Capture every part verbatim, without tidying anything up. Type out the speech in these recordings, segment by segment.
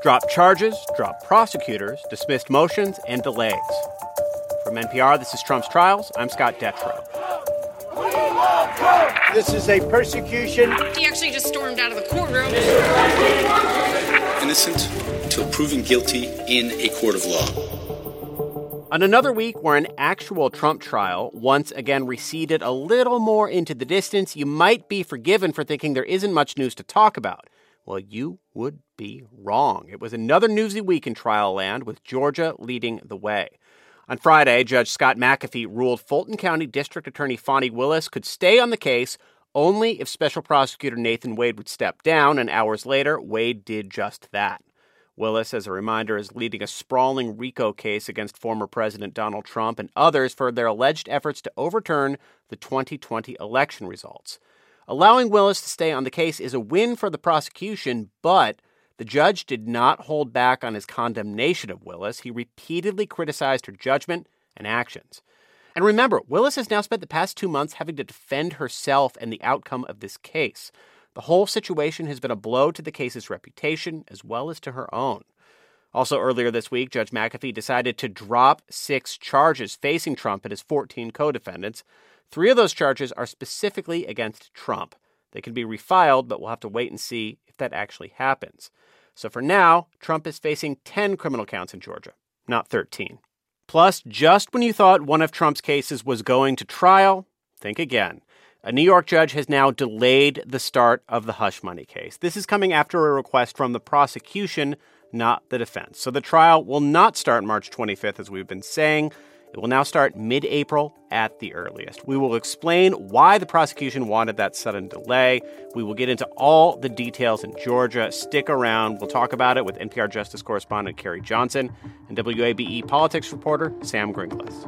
Dropped charges, dropped prosecutors, dismissed motions, and delays. From N P R, this is Trump's Trials. I'm Scott Detrow. This is a persecution. He actually just stormed out of the courtroom. Innocent till proven guilty in a court of law. On another week where an actual Trump trial once again receded a little more into the distance, you might be forgiven for thinking there isn't much news to talk about. Well, you would be wrong. It was another newsy week in trial land, with Georgia leading the way. On Friday, Judge Scott McAfee ruled Fulton County District Attorney Fani Willis could stay on the case only if Special Prosecutor Nathan Wade would step down, and hours later, Wade did just that. Willis, as a reminder, is leading a sprawling RICO case against former President Donald Trump and others for their alleged efforts to overturn the twenty twenty election results. Allowing Willis to stay on the case is a win for the prosecution, but the judge did not hold back on his condemnation of Willis. He repeatedly criticized her judgment and actions. And remember, Willis has now spent the past two months having to defend herself and the outcome of this case. The whole situation has been a blow to the case's reputation as well as to her own. Also earlier this week, Judge McAfee decided to drop six charges facing Trump and his fourteen co-defendants. Three of those charges are specifically against Trump. They can be refiled, but we'll have to wait and see if that actually happens. So for now, Trump is facing ten criminal counts in Georgia, not thirteen. Plus, just when you thought one of Trump's cases was going to trial, think again. A New York judge has now delayed the start of the hush money case. This is coming after a request from the prosecution, not the defense. So the trial will not start March twenty-fifth, as we've been saying. It will now start mid-April at the earliest. We will explain why the prosecution wanted that sudden delay. We will get into all the details in Georgia. Stick around. We'll talk about it with N P R Justice correspondent Carrie Johnson and W A B E politics reporter Sam Gringlas.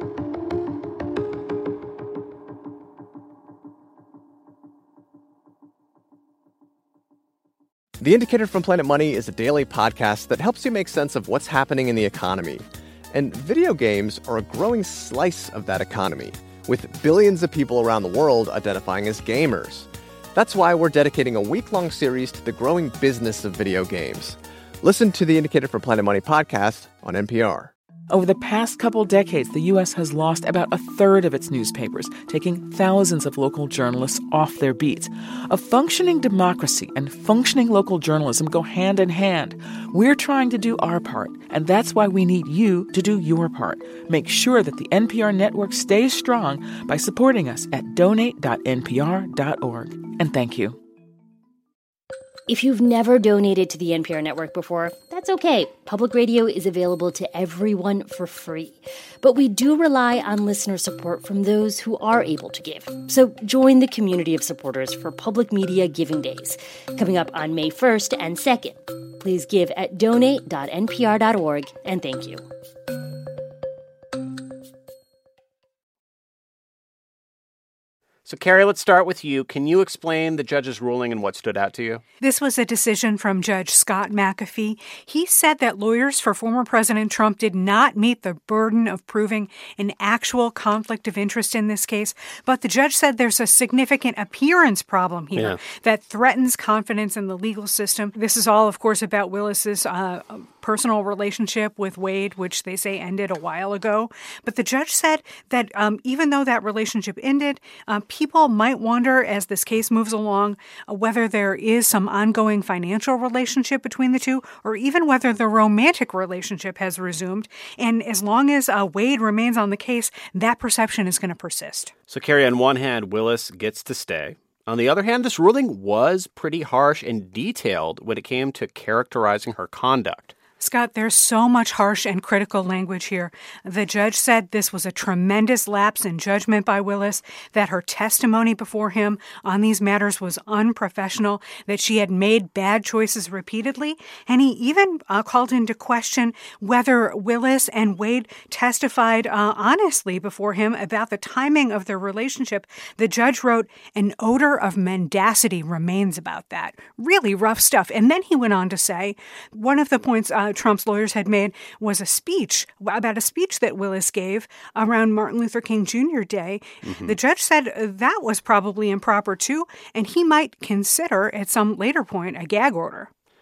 The Indicator from Planet Money is a daily podcast that helps you make sense of what's happening in the economy. And video games are a growing slice of that economy, with billions of people around the world identifying as gamers. That's why we're dedicating a week-long series to the growing business of video games. Listen to the Indicator from Planet Money podcast on N P R. Over the past couple decades, the U S has lost about a third of its newspapers, taking thousands of local journalists off their beats. A functioning democracy and functioning local journalism go hand in hand. We're trying to do our part, and that's why we need you to do your part. Make sure that the N P R network stays strong by supporting us at donate dot n p r dot org. And thank you. If you've never donated to the N P R network before, that's okay. Public radio is available to everyone for free. But we do rely on listener support from those who are able to give. So join the community of supporters for Public Media Giving Days, coming up on May first and second. Please give at donate dot n p r dot org, and thank you. So, Carrie, let's start with you. Can you explain the judge's ruling and what stood out to you? This was a decision from Judge Scott McAfee. He said that lawyers for former President Trump did not meet the burden of proving an actual conflict of interest in this case, but the judge said there's a significant appearance problem here yeah. that threatens confidence in the legal system. This is all, of course, about Willis's uh, personal relationship with Wade, which they say ended a while ago. But the judge said that um, even though that relationship ended, uh, people might wonder as this case moves along uh, whether there is some ongoing financial relationship between the two, or even whether the romantic relationship has resumed. And as long as uh, Wade remains on the case, that perception is going to persist. So, Carrie, on one hand, Willis gets to stay. On the other hand, this ruling was pretty harsh and detailed when it came to characterizing her conduct. Scott, there's so much harsh and critical language here. The judge said this was a tremendous lapse in judgment by Willis, that her testimony before him on these matters was unprofessional, that she had made bad choices repeatedly, and he even uh, called into question whether Willis and Wade testified uh, honestly before him about the timing of their relationship. The judge wrote, "An odor of mendacity remains about that." Really rough stuff. And then he went on to say, one of the points uh, Trump's lawyers had made was a speech, about a speech that Willis gave around Martin Luther King Junior Day. Mm-hmm. The judge said that was probably improper too, and he might consider at some later point a gag order.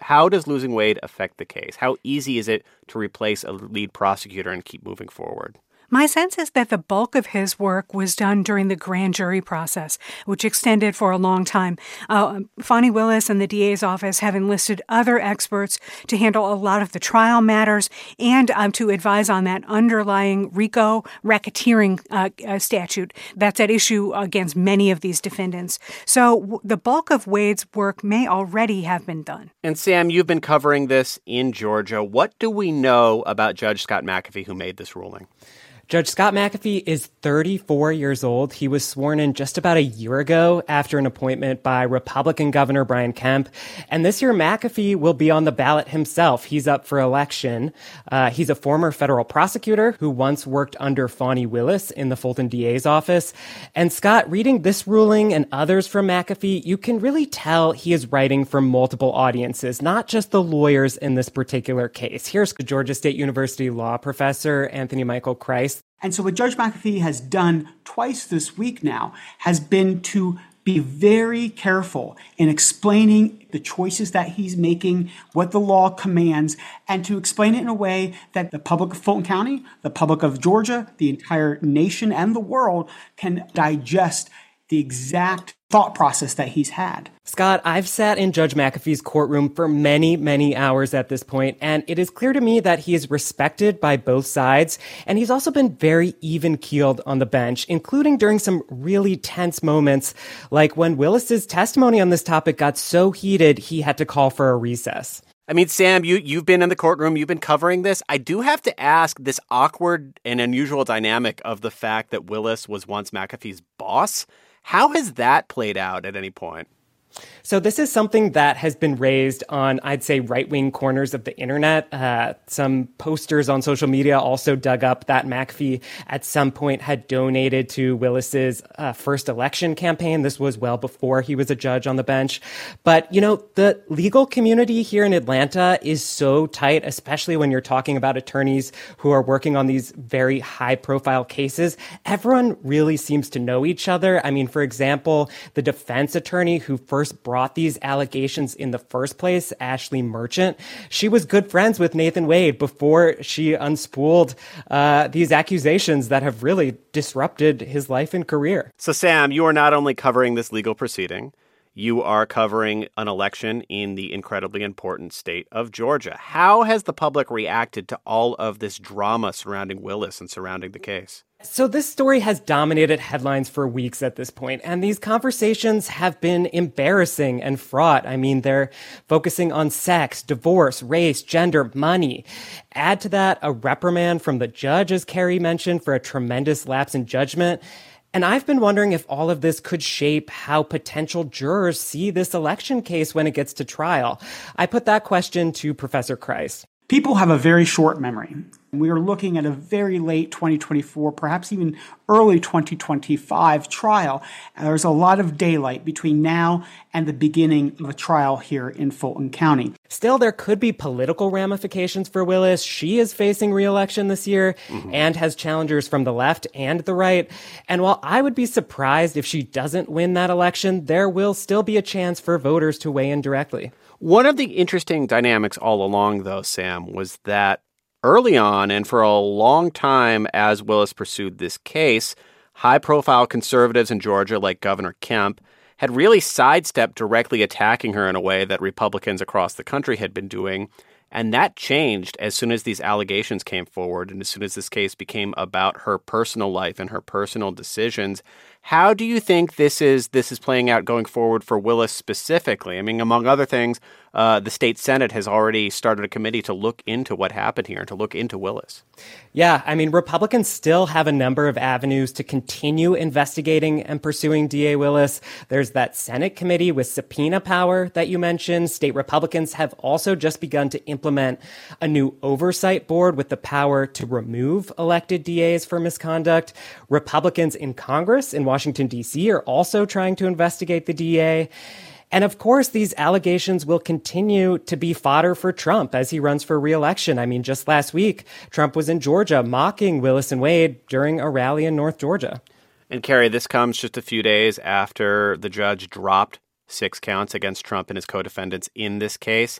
how does losing Wade affect the case? How easy is it to replace a lead prosecutor and keep moving forward? My sense is that the bulk of his work was done during the grand jury process, which extended for a long time. Uh, Fani Willis and the D A's office have enlisted other experts to handle a lot of the trial matters and um, to advise on that underlying RICO racketeering uh, uh, statute that's at issue against many of these defendants. So w- the bulk of Wade's work may already have been done. And Sam, you've been covering this in Georgia. What do we know about Judge Scott McAfee, who made this ruling? Judge Scott McAfee is thirty-four years old. He was sworn in just about a year ago after an appointment by Republican Governor Brian Kemp. And this year, McAfee will be on the ballot himself. He's up for election. Uh, he's a former federal prosecutor who once worked under Fani Willis in the Fulton D A's office. And Scott, reading this ruling and others from McAfee, you can really tell he is writing for multiple audiences, not just the lawyers in this particular case. Here's Georgia State University law professor Anthony Michael Christ. And so what Judge McAfee has done twice this week now has been to be very careful in explaining the choices that he's making, what the law commands, and to explain it in a way that the public of Fulton County, the public of Georgia, the entire nation, and the world can digest the exact thought process that he's had. Scott, I've sat in Judge McAfee's courtroom for many, many hours at this point, and it is clear to me that he is respected by both sides, and he's also been very even-keeled on the bench, including during some really tense moments, like when Willis's testimony on this topic got so heated he had to call for a recess. I mean, Sam, you, you've been in the courtroom, you've been covering this. I do have to ask this awkward and unusual dynamic of the fact that Willis was once McAfee's boss. How has that played out at any point? So this is something that has been raised on, I'd say, right-wing corners of the internet. Uh, some posters on social media also dug up that McAfee at some point had donated to Willis's uh, first election campaign. This was well before he was a judge on the bench. But, you know, the legal community here in Atlanta is so tight, especially when you're talking about attorneys who are working on these very high-profile cases. Everyone really seems to know each other. I mean, for example, the defense attorney who first brought these allegations in the first place, Ashley Merchant, she was good friends with Nathan Wade before she unspooled uh, these accusations that have really disrupted his life and career. So, Sam, you are not only covering this legal proceeding, you are covering an election in the incredibly important state of Georgia. How has the public reacted to all of this drama surrounding Willis and surrounding the case? So this story has dominated headlines for weeks at this point, and these conversations have been embarrassing and fraught. I mean, they're focusing on sex, divorce, race, gender, money. Add to that a reprimand from the judge, as Carrie mentioned, for a tremendous lapse in judgment. And I've been wondering if all of this could shape how potential jurors see this election case when it gets to trial. I put that question to Professor Christ. People have a very short memory. We are looking at a very late twenty twenty-four, perhaps even early twenty twenty-five trial. There's a lot of daylight between now and the beginning of a trial here in Fulton County. Still, there could be political ramifications for Willis. She is facing re-election this year mm-hmm. and has challengers from the left and the right. And while I would be surprised if she doesn't win that election, there will still be a chance for voters to weigh in directly. One of the interesting dynamics all along, though, Sam, was that early on and for a long time as Willis pursued this case, high-profile conservatives in Georgia like Governor Kemp had really sidestepped directly attacking her in a way that Republicans across the country had been doing. And that changed as soon as these allegations came forward and as soon as this case became about her personal life and her personal decisions. How do you think this is this is playing out going forward for Willis specifically? I mean, among other things, uh, the state Senate has already started a committee to look into what happened here and to look into Willis. Yeah, I mean, Republicans still have a number of avenues to continue investigating and pursuing D A Willis. There's that Senate committee with subpoena power that you mentioned. State Republicans have also just begun to implement a new oversight board with the power to remove elected D As for misconduct. Republicans in Congress in Washington, D C are also trying to investigate the D A. And of course, these allegations will continue to be fodder for Trump as he runs for re-election. I mean, just last week, Trump was in Georgia mocking Willis and Wade during a rally in North Georgia. And Carrie, this comes just a few days after the judge dropped six counts against Trump and his co-defendants in this case.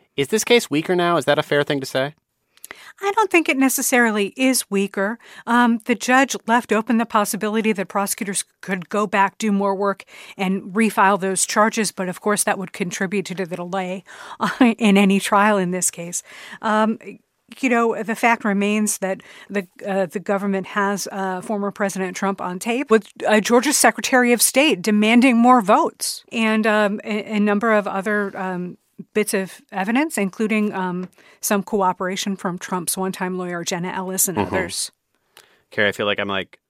Is this case weaker now? Is that a fair thing to say? I don't think it necessarily is weaker. Um, the judge left open the possibility that prosecutors could go back, do more work, and refile those charges. But of course, that would contribute to the delay in any trial in this case. Um, You know, the fact remains that the uh, the government has uh, former President Trump on tape with uh, Georgia's Secretary of State demanding more votes and um, a, a number of other um, bits of evidence, including um, some cooperation from Trump's one-time lawyer, Jenna Ellis, and mm-hmm. others. Carrie, I feel like I'm like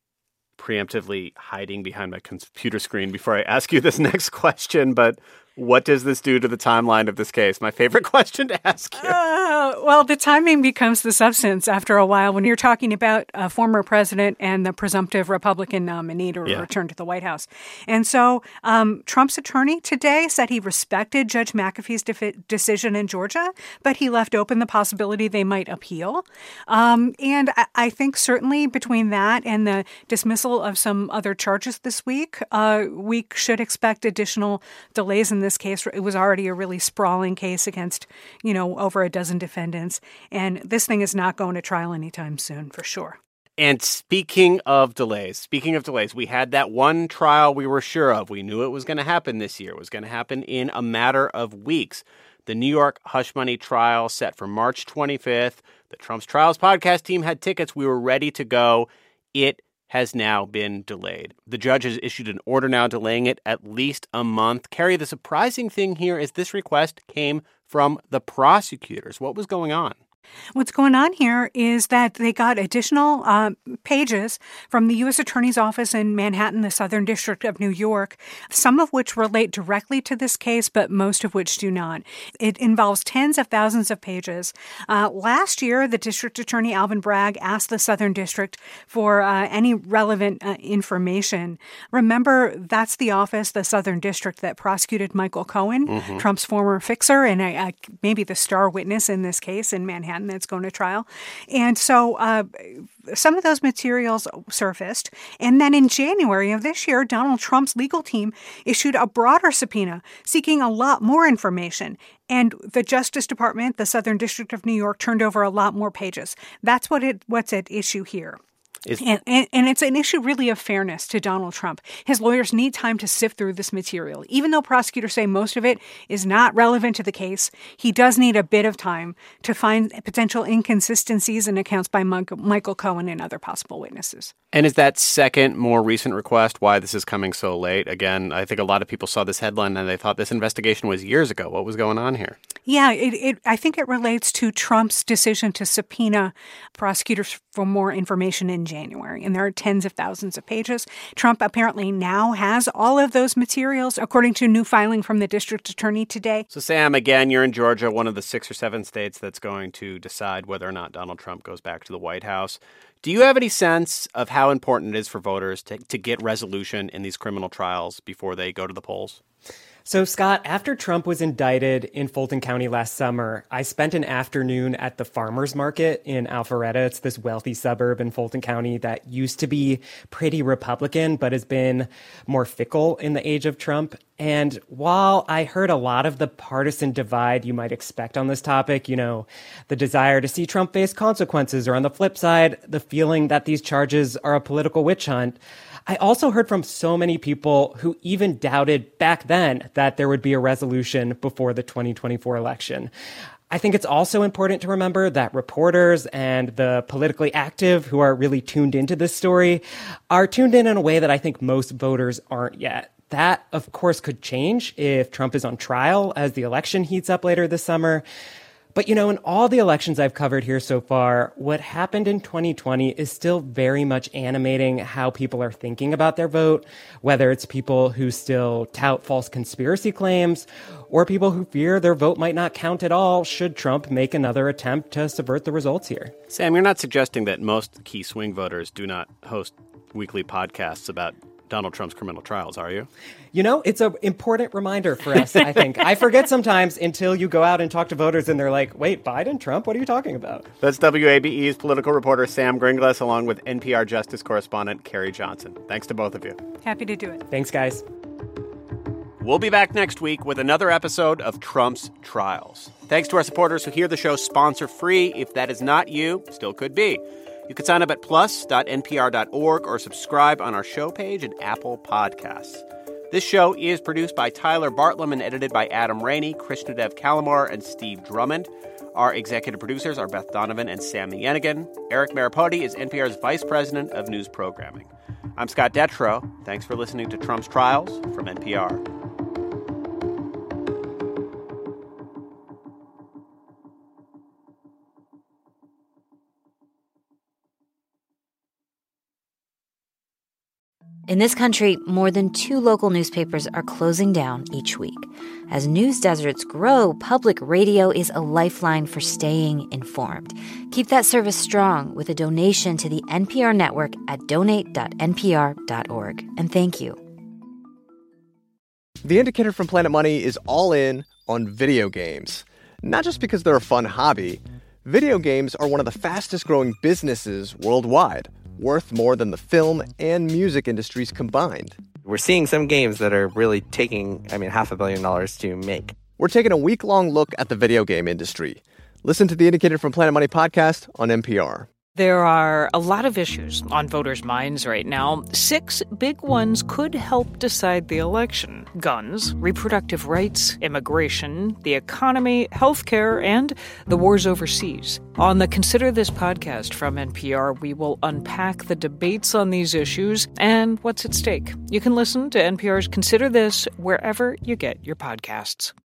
preemptively hiding behind my computer screen before I ask you this next question, but what does this do to the timeline of this case? My favorite question to ask you. Uh, well, the timing becomes the substance after a while when you're talking about a former president and the presumptive Republican nominee to yeah. return to the White House. And so um, Trump's attorney today said he respected Judge McAfee's defi- decision in Georgia, but he left open the possibility they might appeal. Um, and I-, I think certainly between that and the dismissal of some other charges this week, uh, we should expect additional delays in this case. It was already a really sprawling case against, you know, over a dozen defendants. And this thing is not going to trial anytime soon, for sure. And speaking of delays, speaking of delays, we had that one trial we were sure of. We knew it was going to happen this year. It was going to happen in a matter of weeks. The New York hush money trial set for March twenty-fifth. The Trump's Trials podcast team had tickets. We were ready to go. It has now been delayed. The judge has issued an order now delaying it at least a month. Carrie, the surprising thing here is this request came from the prosecutors. What was going on? What's going on here is that they got additional uh, pages from the U S Attorney's Office in Manhattan, the Southern District of New York, some of which relate directly to this case, but most of which do not. It involves tens of thousands of pages. Uh, last year, the District Attorney Alvin Bragg asked the Southern District for uh, any relevant uh, information. Remember, that's the office, the Southern District, that prosecuted Michael Cohen, mm-hmm. Trump's former fixer and a, a, maybe the star witness in this case in Manhattan that's going to trial. And so uh, some of those materials surfaced. And then in January of this year, Donald Trump's legal team issued a broader subpoena seeking a lot more information. And the Justice Department, the Southern District of New York, turned over a lot more pages. That's what it what's at issue here. Is- and, and, and it's an issue really of fairness to Donald Trump. His lawyers need time to sift through this material. Even though prosecutors say most of it is not relevant to the case, he does need a bit of time to find potential inconsistencies in accounts by Michael Cohen and other possible witnesses. And is that second, more recent request why this is coming so late? Again, I think a lot of people saw this headline and they thought this investigation was years ago. What was going on here? Yeah, it, it, I think it relates to Trump's decision to subpoena prosecutors for more information in January. And there are tens of thousands of pages. Trump apparently now has all of those materials, according to a new filing from the district attorney today. So, Sam, again, you're in Georgia, one of the six or seven states that's going to decide whether or not Donald Trump goes back to the White House. Do you have any sense of how important it is for voters to, to get resolution in these criminal trials before they go to the polls? So, Scott, after Trump was indicted in Fulton County last summer, I spent an afternoon at the farmers market in Alpharetta. It's this wealthy suburb in Fulton County that used to be pretty Republican, but has been more fickle in the age of Trump. And while I heard a lot of the partisan divide you might expect on this topic, you know, the desire to see Trump face consequences, or on the flip side, the feeling that these charges are a political witch hunt, I also heard from so many people who even doubted back then that there would be a resolution before the twenty twenty-four election. I think it's also important to remember that reporters and the politically active who are really tuned into this story are tuned in in a way that I think most voters aren't yet. That, of course, could change if Trump is on trial as the election heats up later this summer. But, you know, in all the elections I've covered here so far, what happened in twenty twenty is still very much animating how people are thinking about their vote, whether it's people who still tout false conspiracy claims or people who fear their vote might not count at all should Trump make another attempt to subvert the results here. Sam, you're not suggesting that most key swing voters do not host weekly podcasts about Donald Trump's criminal trials, are you? You know, it's an important reminder for us, I think. I forget sometimes until you go out and talk to voters and they're like, wait, Biden, Trump, what are you talking about? That's W A B E's political reporter Sam Gringlas, along with N P R Justice correspondent Carrie Johnson. Thanks to both of you. Happy to do it. Thanks, guys. We'll be back next week with another episode of Trump's Trials. Thanks to our supporters who hear the show sponsor-free. If that is not you, still could be. You can sign up at plus dot n p r dot org or subscribe on our show page at Apple Podcasts. This show is produced by Tyler Bartlam and edited by Adam Rainey, Krishnadev Kalamar, and Steve Drummond. Our executive producers are Beth Donovan and Sam Yenigan. Eric Maripodi is N P R's Vice President of News Programming. I'm Scott Detrow. Thanks for listening to Trump's Trials from N P R. In this country, more than two local newspapers are closing down each week. As news deserts grow, public radio is a lifeline for staying informed. Keep that service strong with a donation to the N P R network at donate dot n p r dot org. And thank you. The Indicator from Planet Money is all in on video games. Not just because they're a fun hobby. Video games are one of the fastest growing businesses worldwide, worth more than the film and music industries combined. We're seeing some games that are really taking, I mean, half a billion dollars to make. We're taking a week-long look at the video game industry. Listen to the Indicator from Planet Money podcast on N P R. There are a lot of issues on voters' minds right now. Six big ones could help decide the election: guns, reproductive rights, immigration, the economy, healthcare, and the wars overseas. On the Consider This podcast from N P R, we will unpack the debates on these issues and what's at stake. You can listen to N P R's Consider This wherever you get your podcasts.